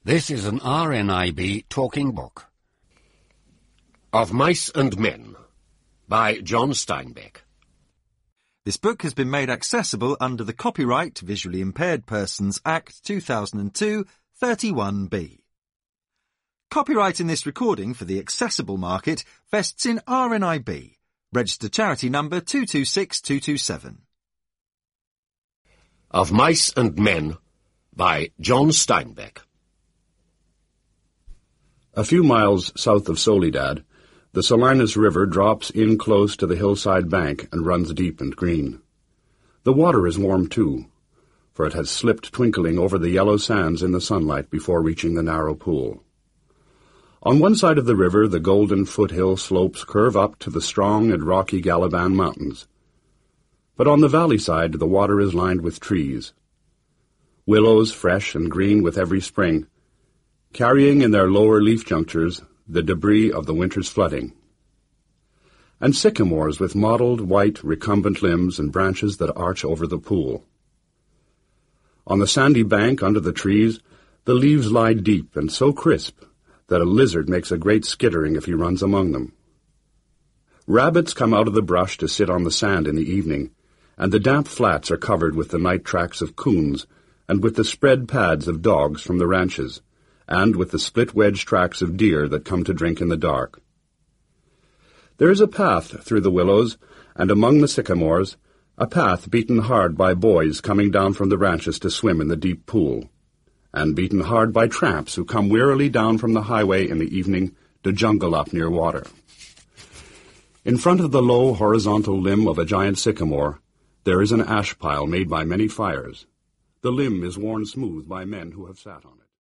This is an RNIB talking book. Of Mice and Men by John Steinbeck. This book has been made accessible under the Copyright Visually Impaired Persons Act 2002, 31B. Copyright in this recording for the accessible market vests in RNIB, registered charity number 226227. Of Mice and Men by John Steinbeck. A few miles south of Soledad, the Salinas River drops in close to the hillside bank and runs deep and green. The water is warm too, for it has slipped twinkling over the yellow sands in the sunlight before reaching the narrow pool. On one side of the river, the golden foothill slopes curve up to the strong and rocky Galaban Mountains. But on the valley side, the water is lined with trees. Willows, fresh and green with every spring, carrying in their lower leaf junctures the debris of the winter's flooding. And sycamores with mottled, white, recumbent limbs and branches that arch over the pool. On the sandy bank under the trees, the leaves lie deep and so crisp that a lizard makes a great skittering if he runs among them. Rabbits come out of the brush to sit on the sand in the evening, and the damp flats are covered with the night tracks of coons and with the spread pads of dogs from the ranches, and with the split-wedge tracks of deer that come to drink in the dark. There is a path through the willows, and among the sycamores, a path beaten hard by boys coming down from the ranches to swim in the deep pool, and beaten hard by tramps who come wearily down from the highway in the evening to jungle up near water. In front of the low horizontal limb of a giant sycamore, there is an ash pile made by many fires. The limb is worn smooth by men who have sat on it.